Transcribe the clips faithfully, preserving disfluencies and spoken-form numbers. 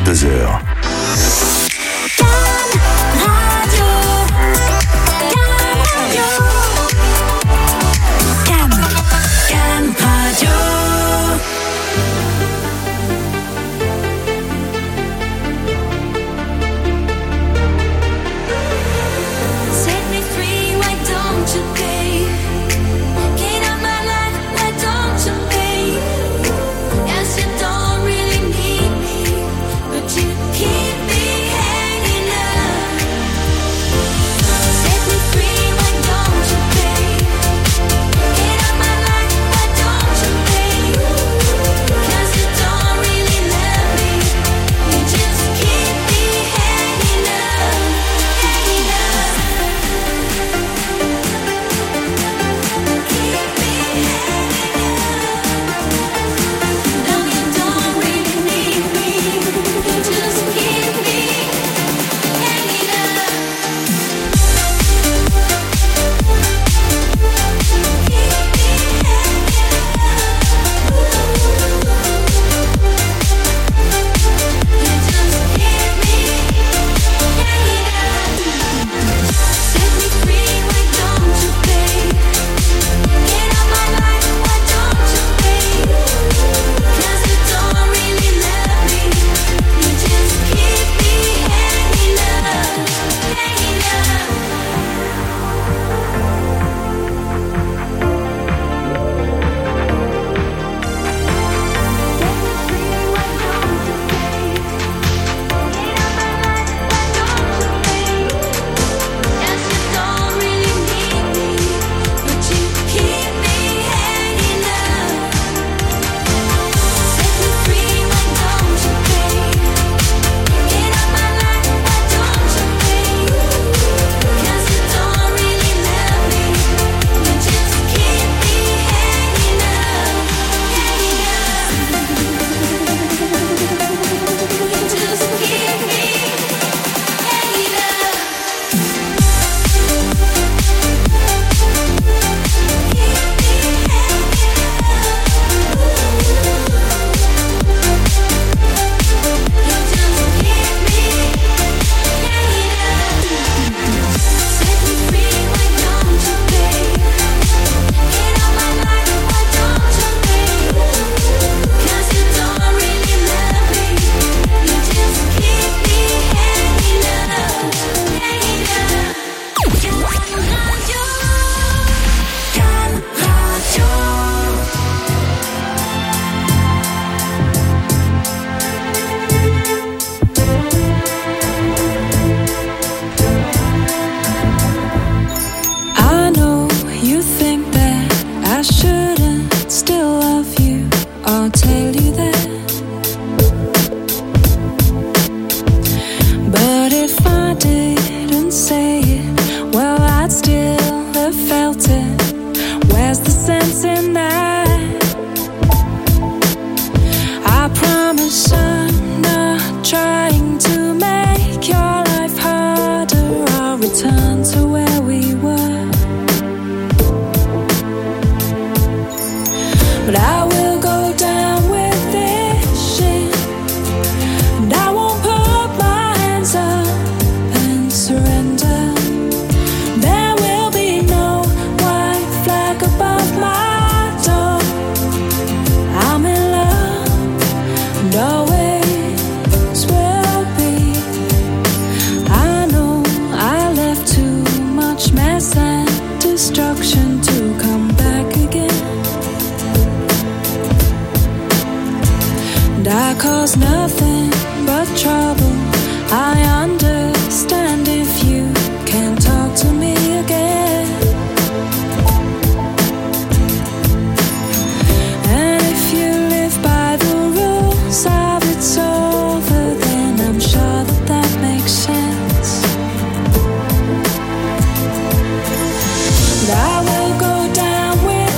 vingt-deux heures.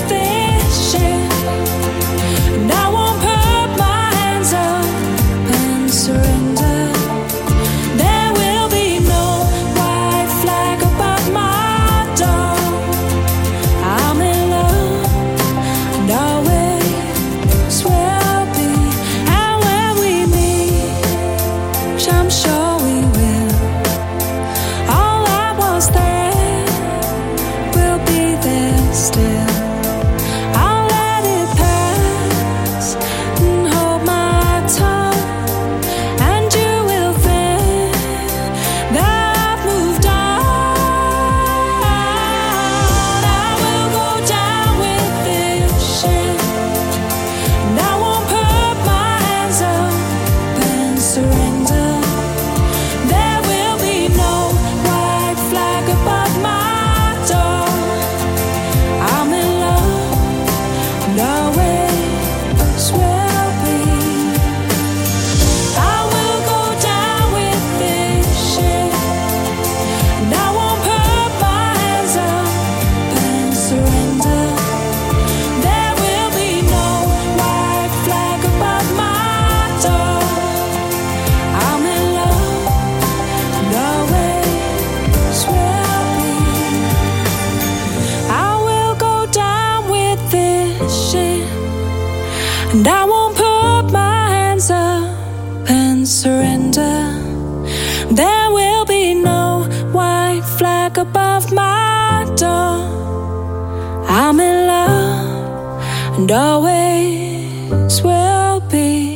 And I won't put my hands up And I won't put my hands up and surrender. There will be no white flag above my door. I'm in love and always will be.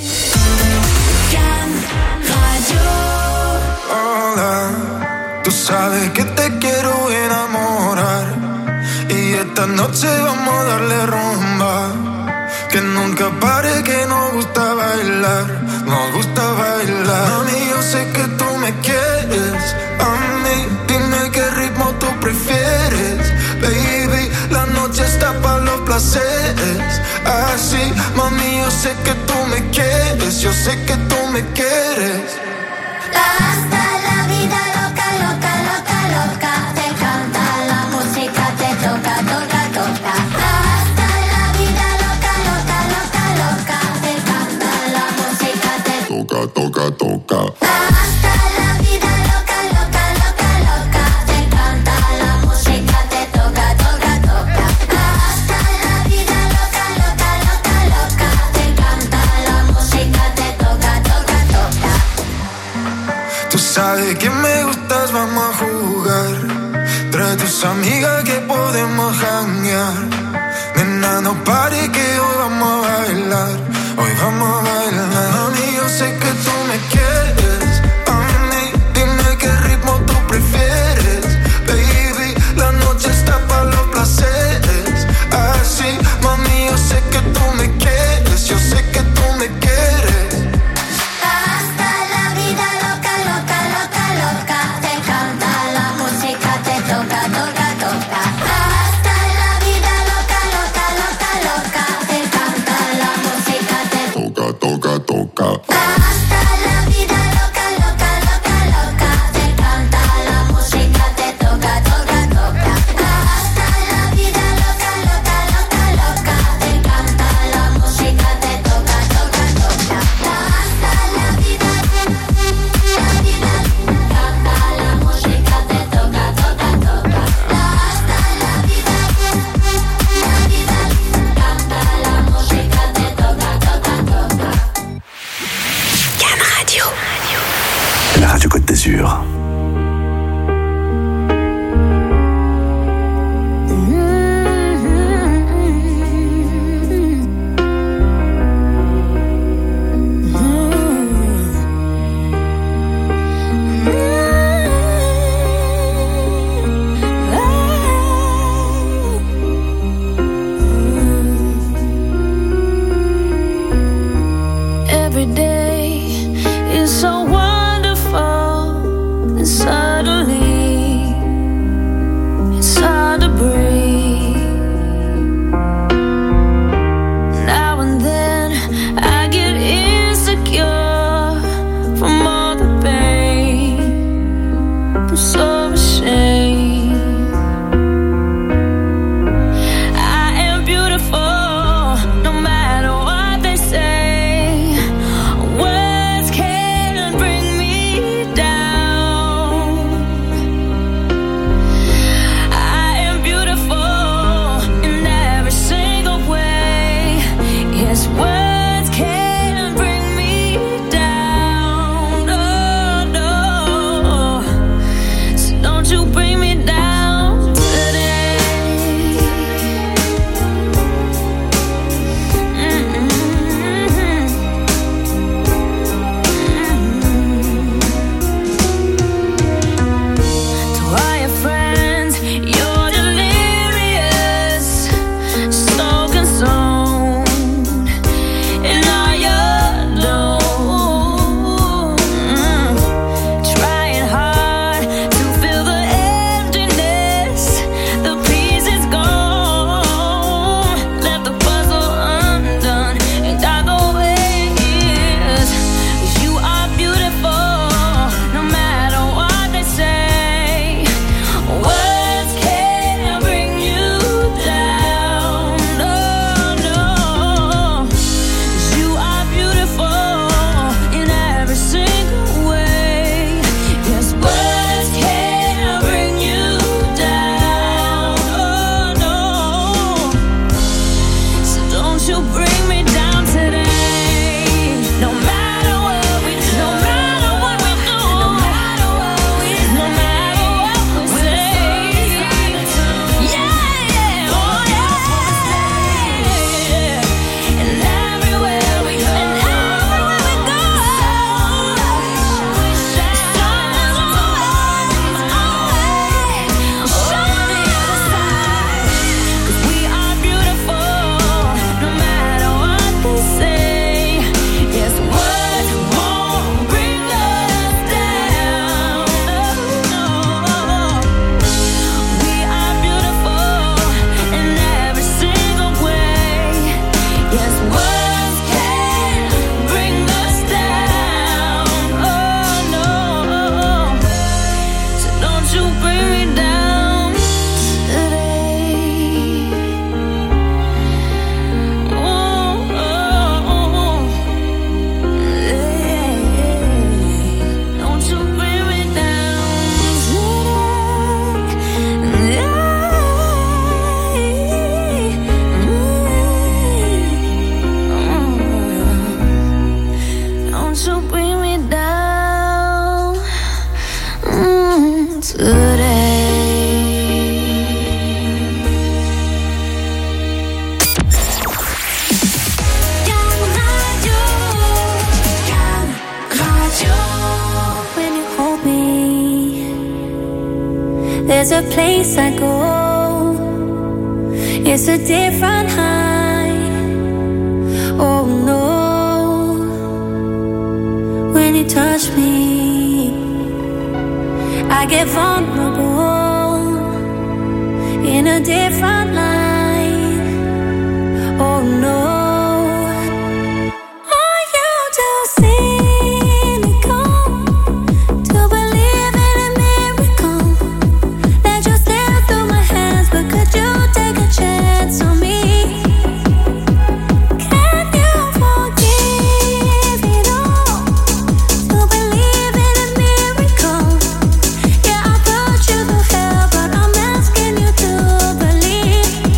Hola, tú sabes que te quiero enamorar y esta noche vamos a darle rumba. Que nunca pare, que nos gusta bailar, nos gusta bailar. Mami, yo sé que tú me quieres, a mí dime qué ritmo tú prefieres. Baby, la noche está para los placeres. Así, mami, yo sé que tú me quieres, yo sé que tú me quieres. Hasta la vida loca, loca, loca, loca. Te encanta la música, te toca, toca, toca. Hasta la vida loca, loca, loca, loca. Te encanta la música, te toca, toca, toca. Hasta la vida loca, loca, loca, loca. Te encanta la música, te toca, toca, toca. Hasta la vida loca, loca, loca, loca. Te encanta la música, te toca, toca, toca. Tú sabes que me gustas, vamos a jugar. Trae tus amigas que podemos janguear. Nena, no pare que hoy vamos a bailar. Hoy vamos a bailar. Mami, yo sé que tú me quieres. A mí, dime qué ritmo tú prefieres. Baby, la noche está para los placeres. Así, mami, yo sé que tú me quieres. Yo sé que tú me quieres. Hasta la vida loca, loca, loca, loca. Te encanta la música, te toca, toca, toca. Hasta la vida loca, loca, loca, loca. Te encanta la música, te toca, toca, toca. Hasta la vida loca. a place I go. It's a different high. Oh no, when you touch me, I get vulnerable in a different light. Oh no. Believe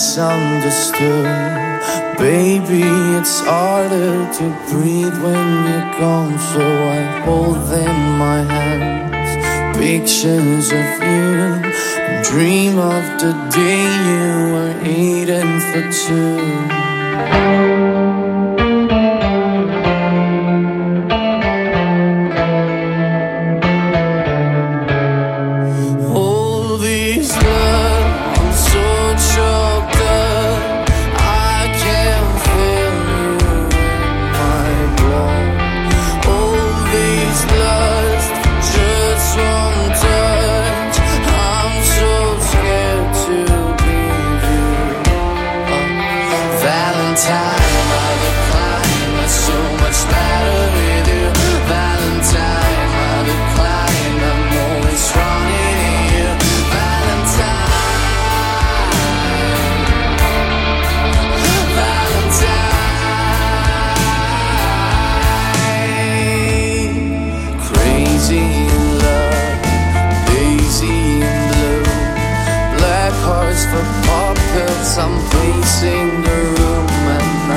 misunderstood. Baby, it's harder to breathe when you're gone, so I hold in my hands pictures of you and dream of the day you were eating for two. I'm pacing the room and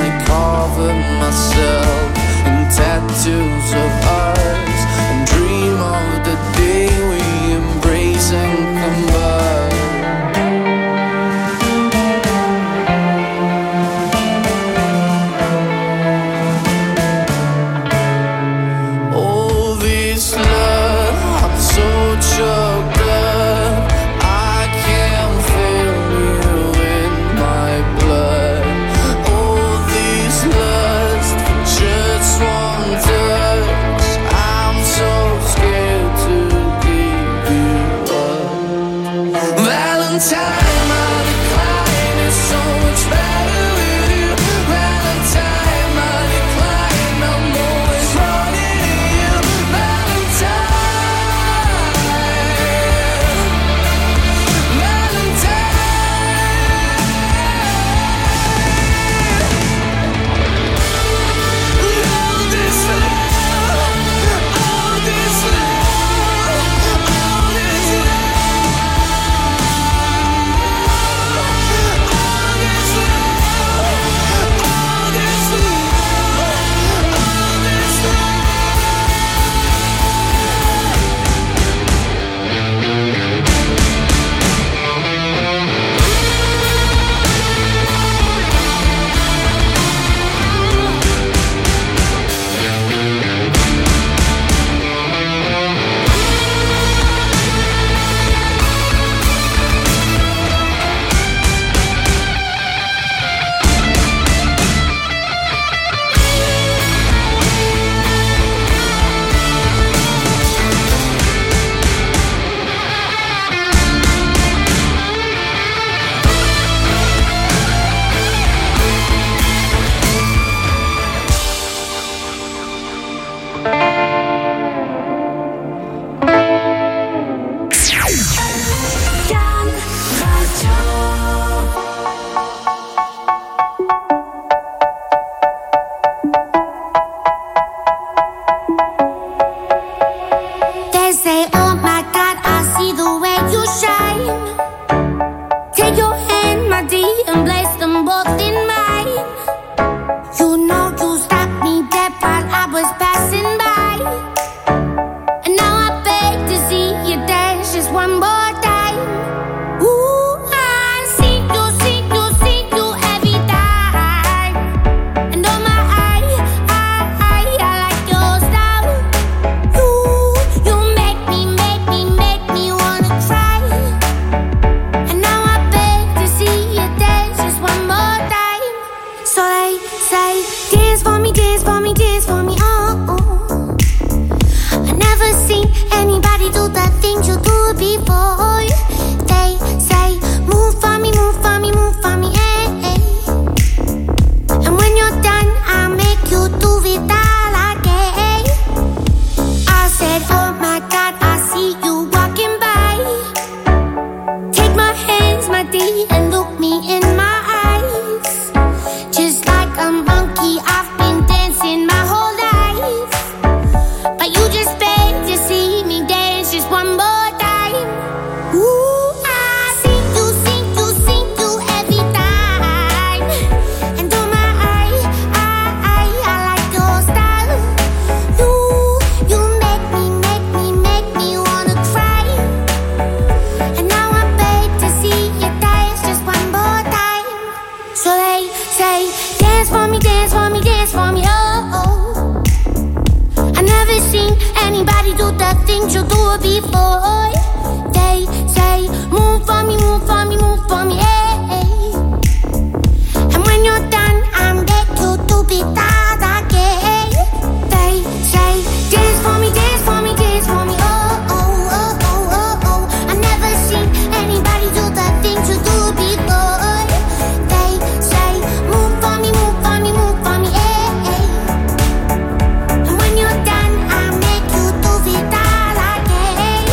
dance for me, oh, oh. I never seen anybody do the things you do before. They say, move for me, move for me, move for me, hey, hey. And when you're done, I'm back to to be that again. They say, dance for me, dance for me, dance for me, oh, oh, oh, oh, oh, oh. I never seen anybody do the things you do before. They say, move for me, move for me, move for me, hey, hey. And when you're done, I make you do it all again.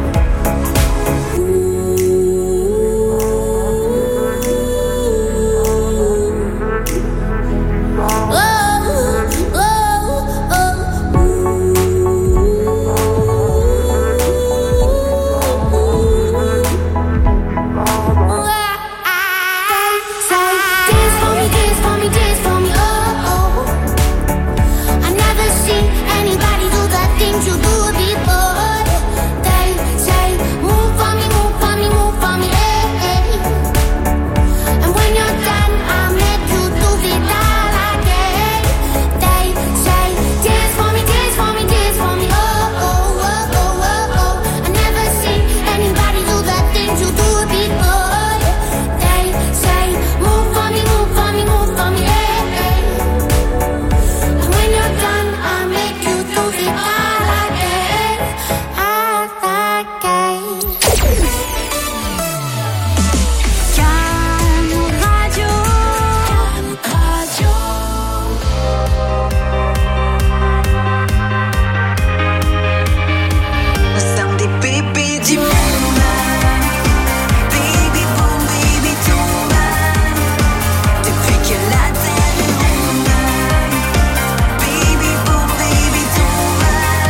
Oh, oh, oh, ooh. Say, dance for me, dance for me, dance for me, oh, oh. I never seen anybody do the things you do before. They say, move for me, move for me, move for me, hey, hey. And when you're done, I'll make you do it all again. They say, dance for me, dance for me, dance for me, oh, oh, oh, oh, oh, oh. I never seen anybody do the things you do before. They say, move for me, move for me, move for me, hey, hey. And when you're done, I'll make you do it all again, all again. Calme Radio. Nous sommes des bébés du monde. Baby boom, baby tombe. Depuis que la terre est ronde. Baby boom, baby tombe.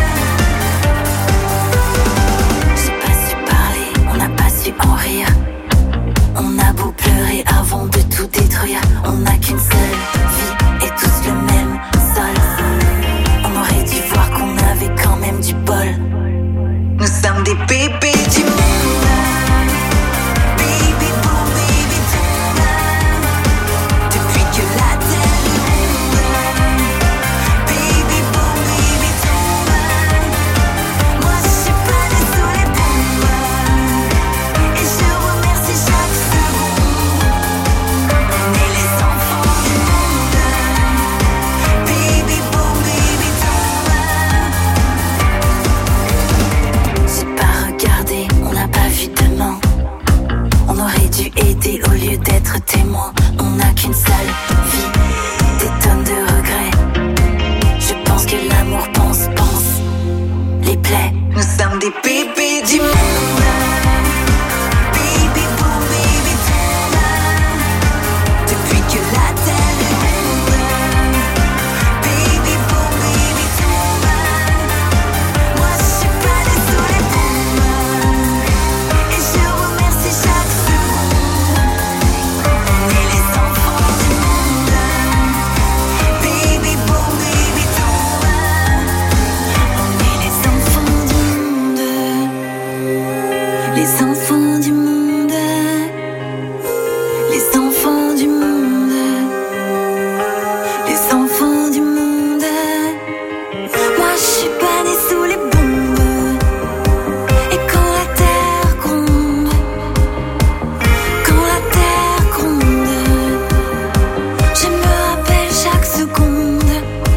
J'ai pas su parler, on n'a pas su en rire. On a beau pleurer avant de tout détruire. On n'a qu'une seule vie et tous le même sol. On aurait dû voir qu'on avait quand même du bol. Nous sommes des bébés du monde. Baby boom, baby tombe. Depuis que la terre est ronde. Baby boom, baby tombe. Moi je suis pas née sous les bombes. Et je remercie chaque seconde. On est les enfants du monde. Baby boom, baby tombe. J'ai pas regardé, on n'a pas vu demain. On aurait dû aider au lieu d'être témoin. On n'a qu'une seule vie, des tonnes de regrets. Je pense que l'amour pense, pense les plaies. Nous sommes des bébés du monde. Baby boom, baby tombe. Depuis que la terre est ronde. Baby boom, baby tombe. Moi je suis pas née sous les bombes. Et je remercie chaque seconde. On est les enfants du monde. Baby boom, baby tombe. On est les enfants du monde. Les enfants du monde. Les enfants du monde. Les enfants du monde. Moi je suis pas née sous les bombes. Et quand la terre gronde, quand la terre gronde, je me rappelle chaque seconde.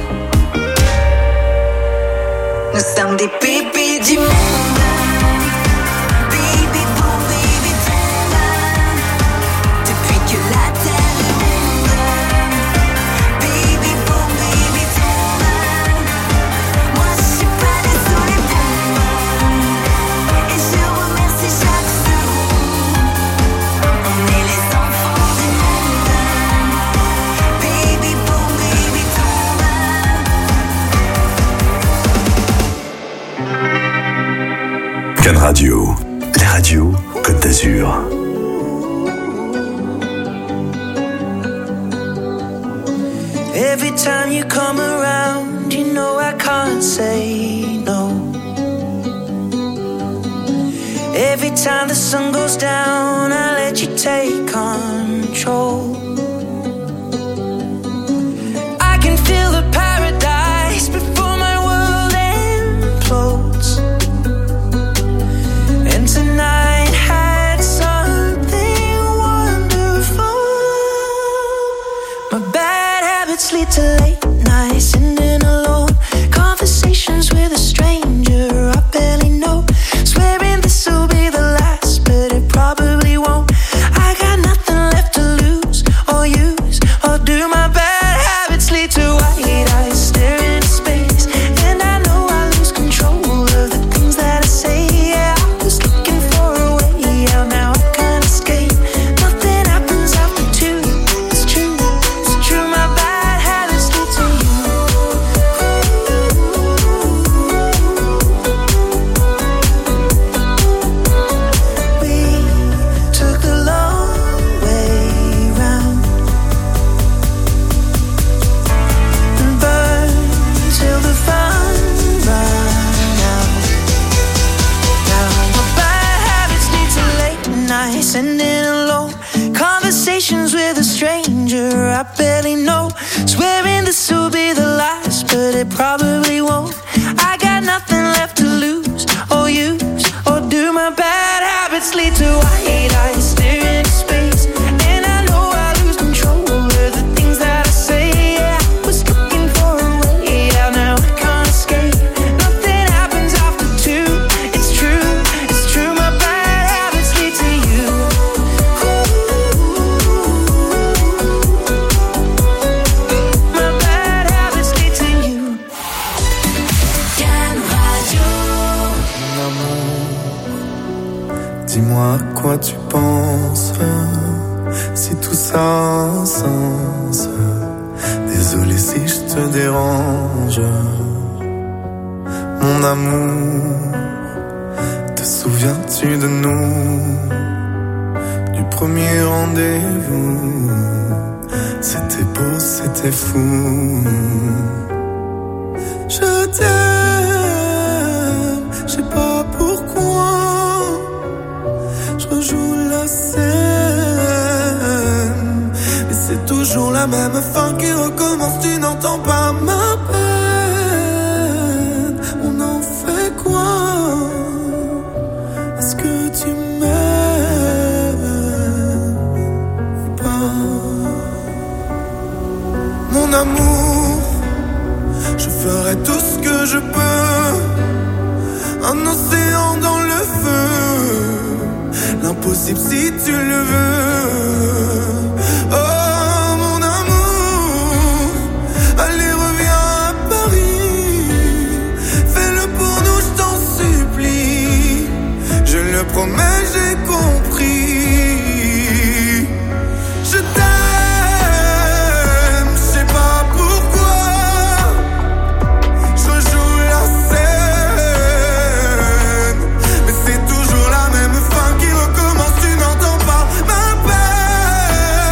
Nous sommes des bébés du monde. Baby boom, baby tombe. Depuis que la terre est ronde. Baby boom, baby tombe. Moi je suis pas née sous les bombes. Et je remercie chaque seconde. On est les enfants du monde. Baby boom, baby tombe. Can Radio, la radio Côte d'Azur. Every time you come around, you know I can't say no. Every time the sun goes down, I let you take control. I can feel with a stranger I barely know. Swearing this will be the last, but it probably won't. I got nothing left to lose or use, or do my bad habits lead to white eyes staring into space? And I know I lose control of the things that I say. Yeah, I was looking for a way out, now I can't escape. Nothing happens after two, it's true, it's true. My bad habits lead to you. My bad habits lead to you. Can Radio. Mon amour, dis-moi à quoi tu penses, si tout ça a un sens. Désolé si je te dérange. Mon amour, te souviens-tu de nous, du premier rendez-vous? C'était beau, c'était fou. Je t'aime, je sais pas pourquoi. Je rejoue la scène, mais c'est toujours la même fin qui recommence. Tu n'entends pas ma peine. On en fait quoi? Est-ce que tu m'aimes ou pas? Mon amour, je ferai tout ce que je peux. Un océan dans le feu, l'impossible si tu le veux. Oh mon amour, allez reviens à Paris. Fais-le pour nous, je t'en supplie. Je le promets, j'ai compris. Je t'aime, je sais pas pourquoi. Je joue la scène, mais c'est toujours la même fin qui recommence. Tu n'entends pas ma peine.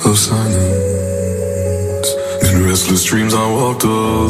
of silence. In restless dreams I walked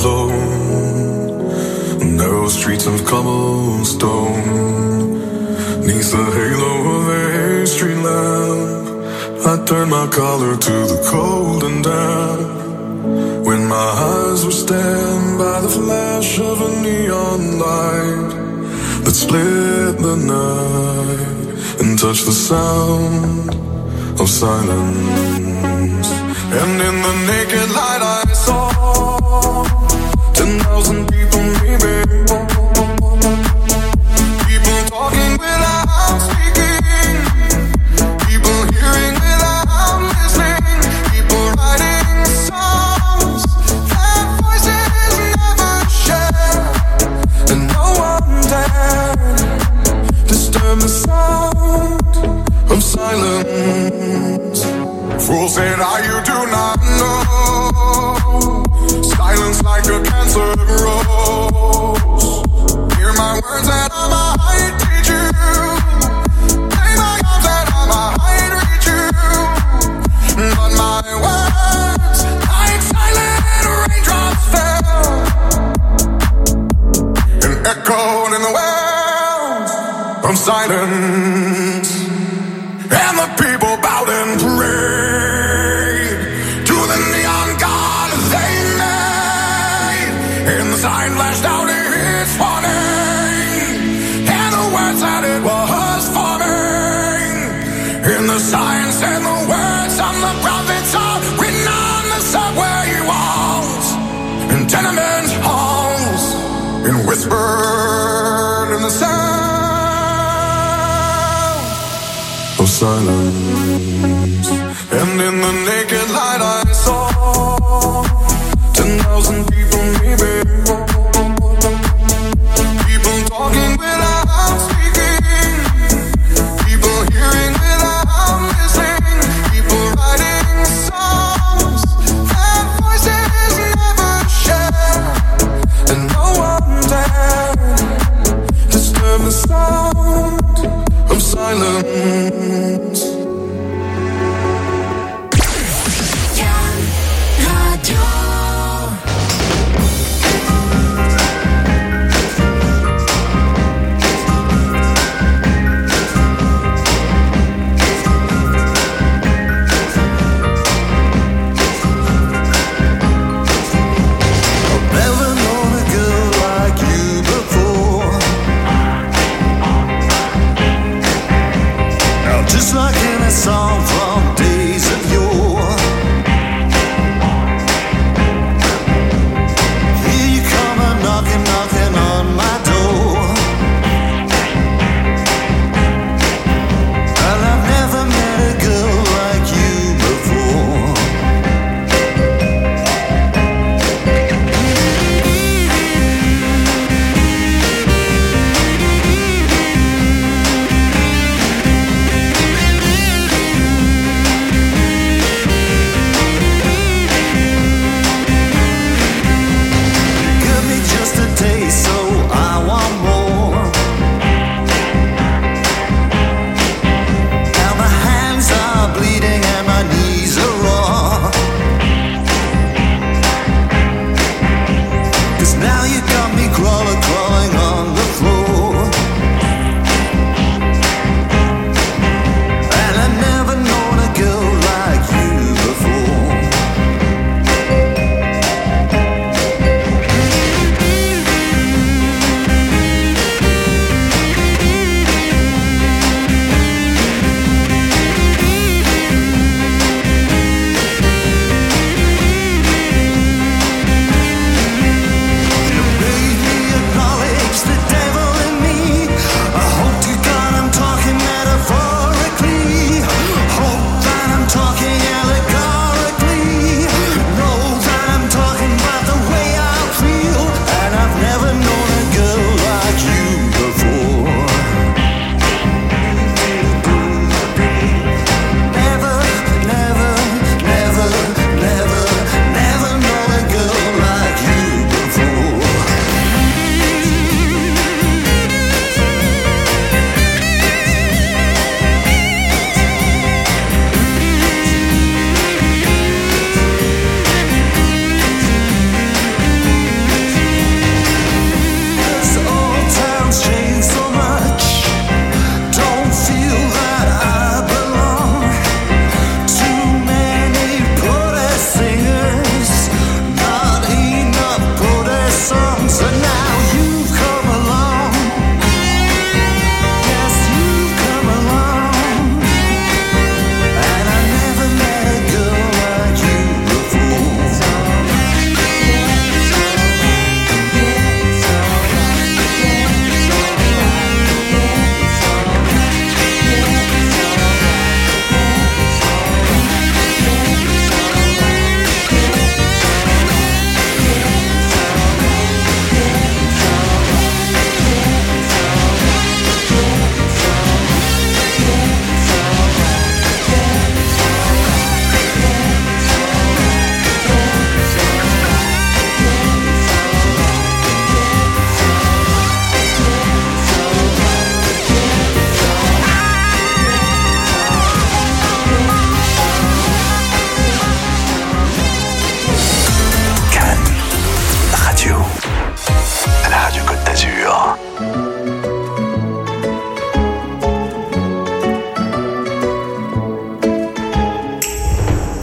alone, narrow streets of cobblestone. Neath the halo of a street lamp, I turned my collar to the cold and damp. When my eyes were stabbed by the flash of a neon light that split the night and touched the sound of silence. And in the naked light I saw ten thousand people maybe, people talking without speaking, people hearing without listening, people writing songs that voices never share, and no one dared disturb the sound of silence. Fools said, "Ah, you do not know. Silence like a cancer grows. Hear my words that I might teach you. Play my arms that I might reach you. But my words, like silent raindrops fell and echoed in the wells of silence. And the people bowed and prayed to the neon god they made. And the sign flashed out its warning, and the words that it was forming. And the sign said the words of the prophets are written on the subway walls and tenement halls, and whispered in the sound of silence. And in the naked light I saw ten thousand people maybe, people talking without speaking, people hearing without listening, people writing songs that voices never share, and no one dared disturb the sound of silence.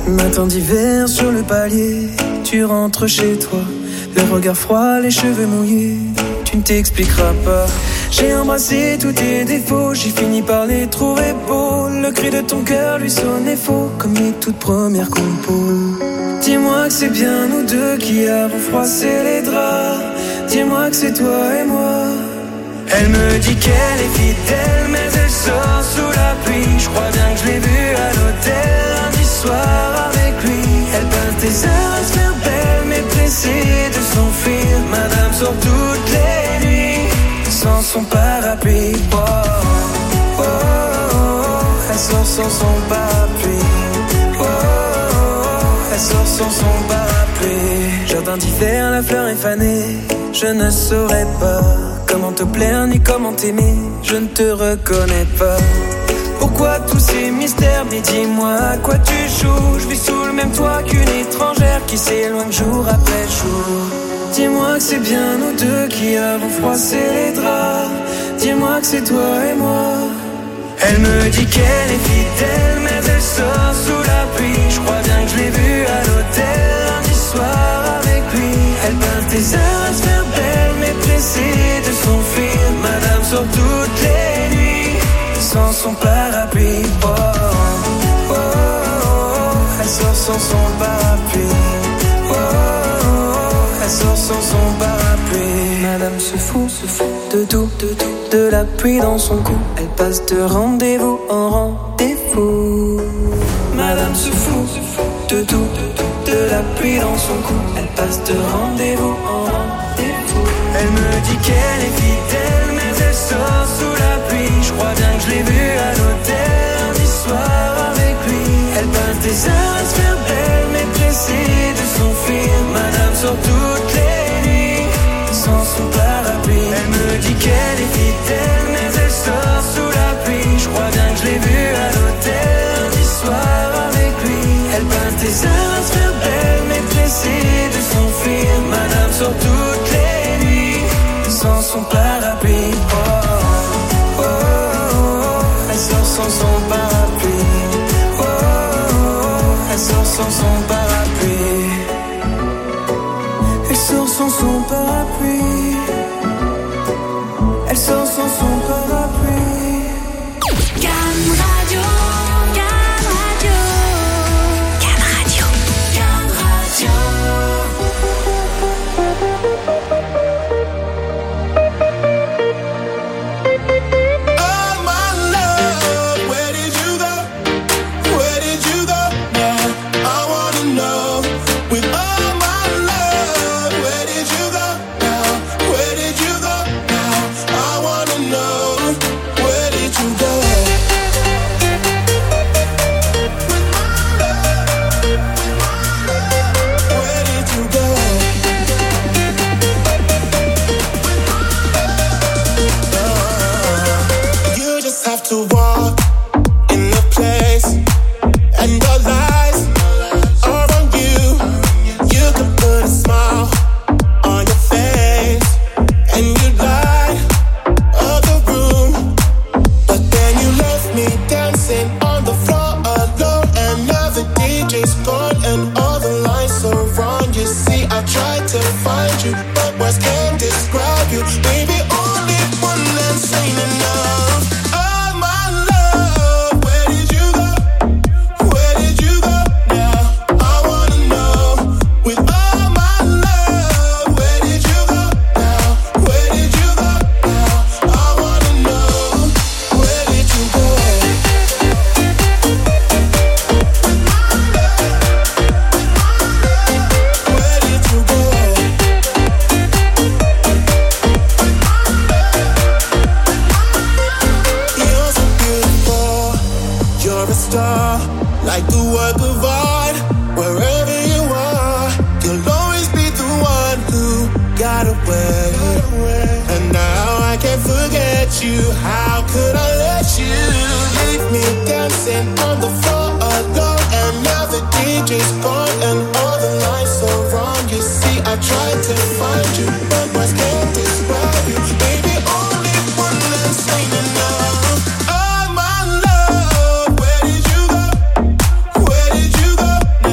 Matin d'hiver sur le palier, tu rentres chez toi, le regard froid, les cheveux mouillés, tu ne t'expliqueras pas. J'ai embrassé tous tes défauts, j'ai fini par les trouver beaux. Le cri de ton cœur lui sonnait faux, comme les toutes premières compos. Dis-moi que c'est bien nous deux qui avons froissé les draps. Dis-moi que c'est toi et moi. Elle me dit qu'elle est fidèle, mais elle sort sous la pluie. Je crois bien que je l'ai vue à l'hôtel lundi soir avec lui. Elle passe des heures à se faire belle, mais pressée de s'enfuir. Madame sort toutes les nuits sans son parapluie. Oh, oh, oh, oh. Elle sort sans son parapluie. Oh, oh, oh. Elle sort sans son parapluie. Jardin d'hiver, la fleur est fanée. Je ne saurais pas comment te plaire ni comment t'aimer. Je ne te reconnais pas. Pourquoi tous ces mystères? Mais dis-moi à quoi tu joues. Je vis sous le même toit qu'une étrangère qui s'éloigne jour après jour. Dis-moi que c'est bien nous deux qui avons froissé les draps. Dis-moi que c'est toi et moi. Elle me dit qu'elle est fidèle, mais elle sort sous la pluie. Je crois bien que je l'ai vue à l'hôtel lundi soir avec lui. Elle passe des heures à se faire belle, mais pressée de s'enfuir. Madame sort toutes les nuits sans son parapluie. Oh, oh, oh, oh. Elle sort sans son parapluie. Oh, oh, oh. Elle sort sans son parapluie. Madame se fout, se fout de tout, de tout, de la pluie dans son cou. Elle passe de rendez-vous en rendez-vous. Madame se fout, se fout de tout, de tout, de la pluie dans son cou. Elle passe de rendez-vous en rendez-vous. Elle me dit qu'elle est fidèle, mais elle sort sous la pluie. Je crois bien que je l'ai vue à l'hôtel lundi soir avec lui. Elle passe des heures à se faire belle, mais pressée de s'enfuir. Madame sort toutes les nuits sans son parapluie. Elle me dit qu'elle est fidèle, mais elle sort sous la pluie. Je crois bien que je l'ai vue à l'hôtel lundi soir avec lui. Elle passe des heures à se faire belle, mais pressée de s'enfuir. Madame sort toutes les nuits sans son parapluie. Oh, oh, oh, oh. Elle sort sans son parapluie. Oh, oh, oh. Elle sort sans son parapluie. Elle sort sans son parapluie. Elle sort sans son parapluie. Can Radio, Can Radio, Can Radio, Can Radio. Oh my love, where did you go? Where did you go now? I wanna know. With all my love, where did you go now? Where did you go now? I wanna know. Where did you go? With my love, where did you go? You just have to walk in the place, and your lies are on you. You can put a smile on your face, and you light up the room. But then you left me dancing on the floor alone, and now the D J's gone, and all the lights are wrong. You see, I tried to find you, but words can't describe you. Baby, only one dance ain't enough. Oh my love, where did you go? Where did you go now? I wanna know. With all my love, where did you go now? Where did you go now? I wanna know. Where did you go? With my love, where did you go? You're so beautiful, you're a star, like a work of art. Wherever you are, you'll always be the one who got away. And now I can't forget you. How could I let you leave me dancing on the floor alone? And now the D J's gone, and all the lights are wrong. You see, I tried to find you, but words can't describe you. Baby, only one dance ain't enough. Oh my love, where did you go? Where did you go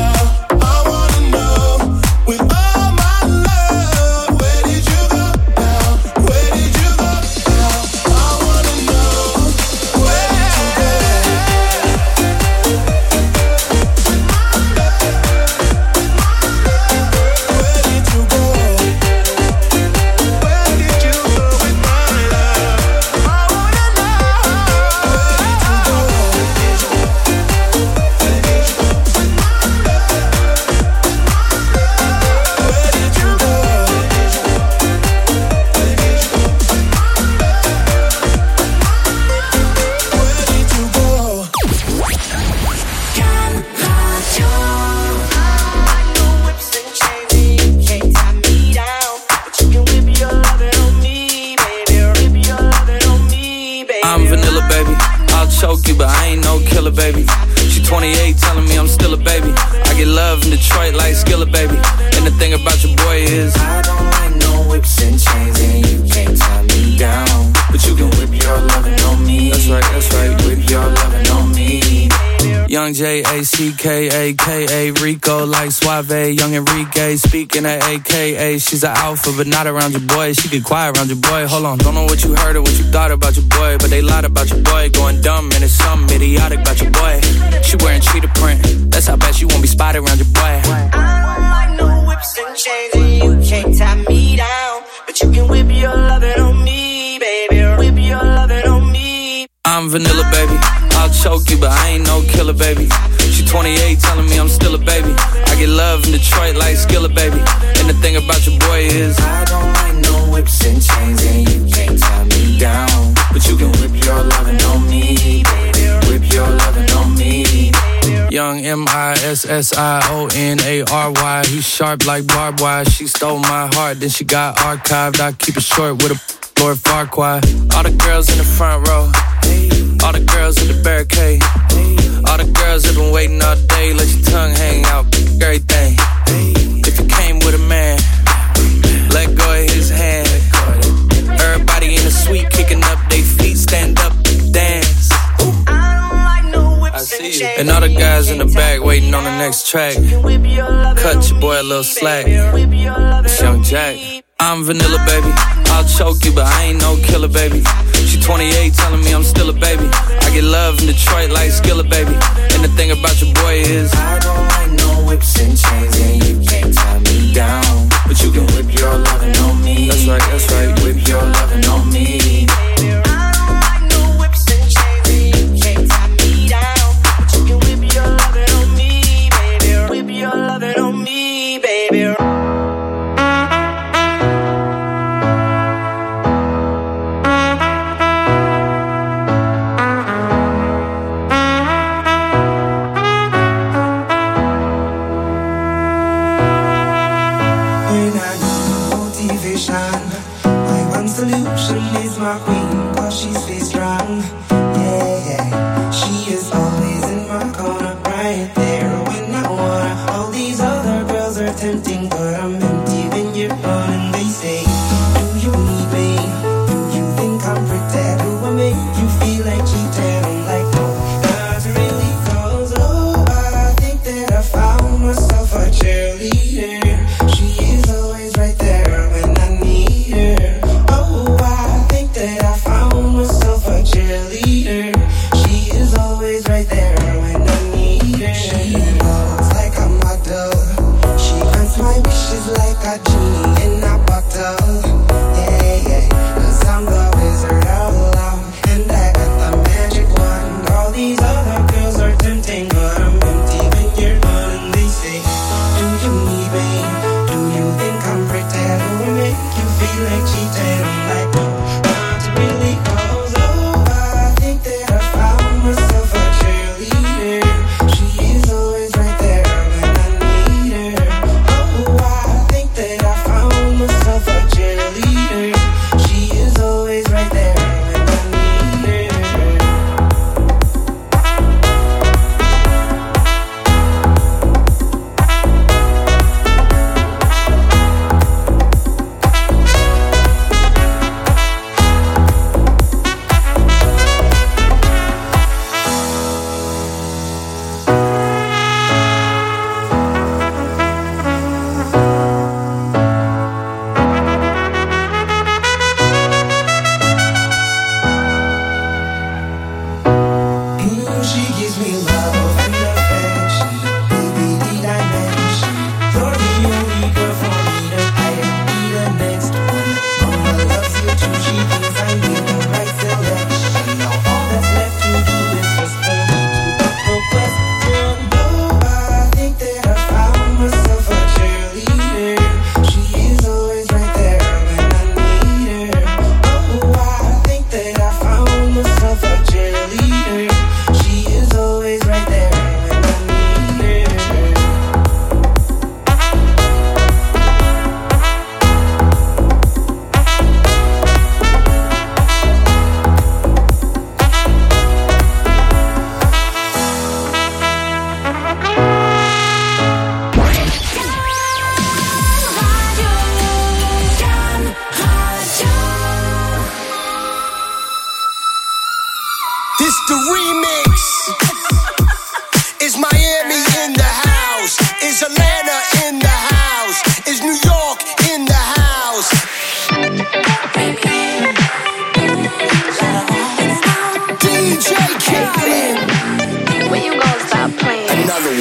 but I ain't no killer, baby. She twenty-eight, telling me I'm still a baby. I get love in Detroit like Skilla, baby. And the thing about your boy is I don't like no whips and chains, and you can't tie me down. But you can whip your lovin' on me. That's right, that's right. Whip your lovin' on me. Young J A C K A K A Rico like Suave. Young Enrique speaking at A K A. She's an alpha but not around your boy. She get quiet around your boy. Hold on, don't know what you heard or what you thought about your boy, but they lied about your boy. Going dumb and it's something idiotic about your boy. She wearing cheetah print. That's how bad she won't be spotted around your boy. I don't like no whips and chains, and you can't tie me down. But you can whip your lovin' on me, baby. Whip your lovin' on me. I'm vanilla, baby. I'll choke you, but I ain't no killer, baby. She twenty-eight, telling me I'm still a baby. I get love in Detroit like Skilla, baby. And the thing about your boy is I don't like no whips and chains, and you can't tie me down. But you can whip your lovin' on me, baby. Whip your lovin' on me. Young M I S S I O N A R Y. He's sharp like barbed wire. She stole my heart, then she got archived. I keep it short with a Lord Farquaad. All the girls in the front row, all the girls in the barricade, all the girls have been waiting all day. Let your tongue hang out, everything. If you came with a man, let go of his hand. Everybody in the suite kicking up their feet, stand up, dance. I see you. And all the guys in the back waiting on the next track. Cut your boy a little slack. It's Young Jack. I'm vanilla, baby. I'll choke you, but I ain't no killer, baby. She twenty-eight, telling me I'm still a baby. I get love in Detroit like Skilla, baby. And the thing about your boy is I don't like no whips and chains, and you can't tie me down. But you can whip your lovin' on me. That's right, that's right. Whip your lovin' on me. I don't like no whips and chains, and you can't tie me down. But you can whip your lovin' on me, baby. Whip your lovin' on me, baby.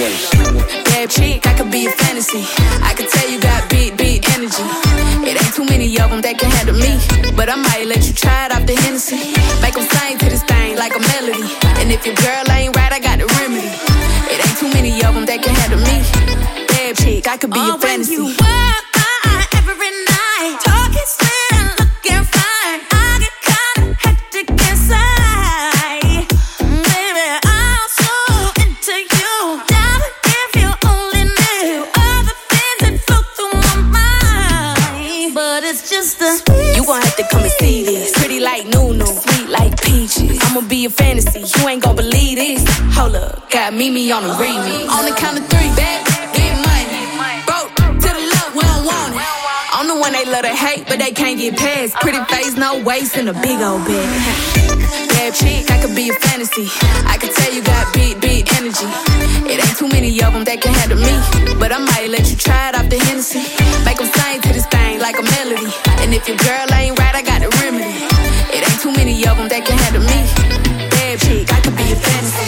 Bad chick, I could be a fantasy. I could tell you got big, big energy. It ain't too many of them that can handle me, but I might let you try it off the Hennessy. Make them sing to this thing like a melody. And if your girl ain't right, I got the remedy. It ain't too many of them that can handle me. Bad chick, I could be oh, a fantasy. When you walk by every night, talking sweet and looking fine, I get kinda hectic inside. Baby, I'm so into you. Now if you only knew all the things that flow through my mind, but it's just a sweet. You gon' have to come and see this. Pretty like Nunu, sweet like peaches. I'ma be a fantasy, you ain't gon' believe this. Hold up, got Mimi on the remix. On the count of three, back, get money. Broke to the left, we don't want it. I'm the one they love to hate, but they can't get past. Pretty face, no waist, and a big old bag. Bad chick, I could be a fantasy. I could tell you got big, big energy. It ain't too many of them that can handle me, but I might let you try it off the Hennessy. Make them sing to this thing like a melody. And if your girl ain't right, I got the remedy. It ain't too many of them that can handle me. Bad chick, I could be a fantasy.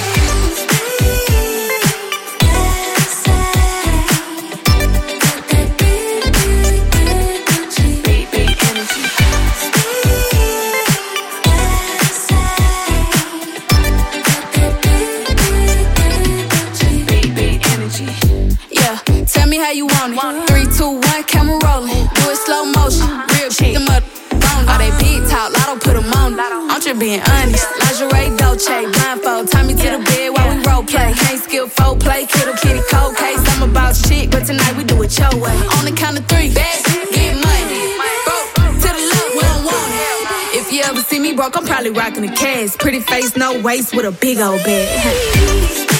Tell me how you want it. Three, two, one, camera rolling. Do it slow motion. Real shit. Them up on all they big talk. Lotto put them on. I'm just being honest. Lingerie, Dolce, blindfold. Tie me to the bed while we role play. Can't skill folk play. Kittle kitty cold case. I'm about shit, but tonight we do it your way. On the count of three, bad, get money. Broke to the left, we don't want it. If you ever see me broke, I'm probably rocking a cash. Pretty face, no waist, with a big old bag.